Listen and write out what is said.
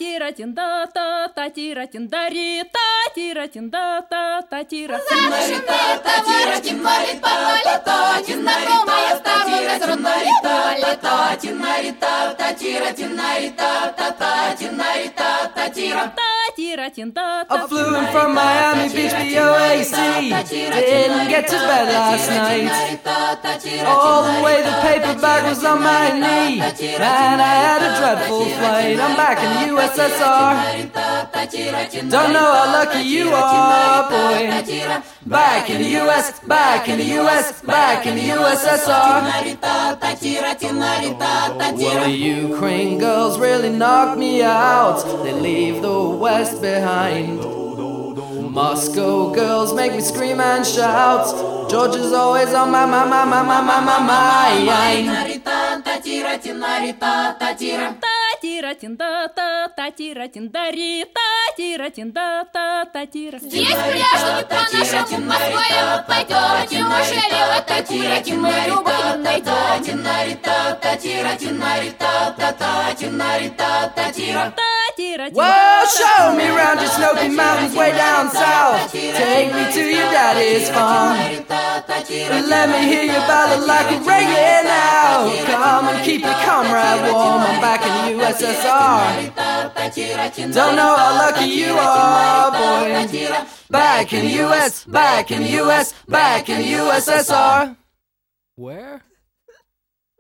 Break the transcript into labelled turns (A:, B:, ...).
A: Тира-тин-да-та, та-тира-тин-да-ри-та, тира-тин-да-та, тира.
B: Знакомая старая
C: I flew in from Miami Beach, BOAC. Didn't get to bed last night. All the way the paper bag was on my knee. Man, I had a dreadful flight. I'm back in the USSR. Don't know how lucky you are, boy. Back in the US, back in the US, back in the USSR. Well, the Ukraine girls really knocked me out. They leave the West behind. Moscow girls make me scream and shout. Georgia's always on my mind.
A: Тира-тин-да-та, та-тира-тин-да-ри-та, тира-тин-да-та, тира.
B: Здесь пляж не по-нашему, Москвой вы пойдете, Машелева, та-тира-тин, мы любовь найдем.
C: Well, show me round your Snowy Mountains way down south. Take me to your daddy's farm. Let me hear your ballad like a reggae now. Come and keep your comrade warm. I'm back in the USSR. Don't know how lucky you are, boy. Back in the US, back in the US, back in the USSR. Where?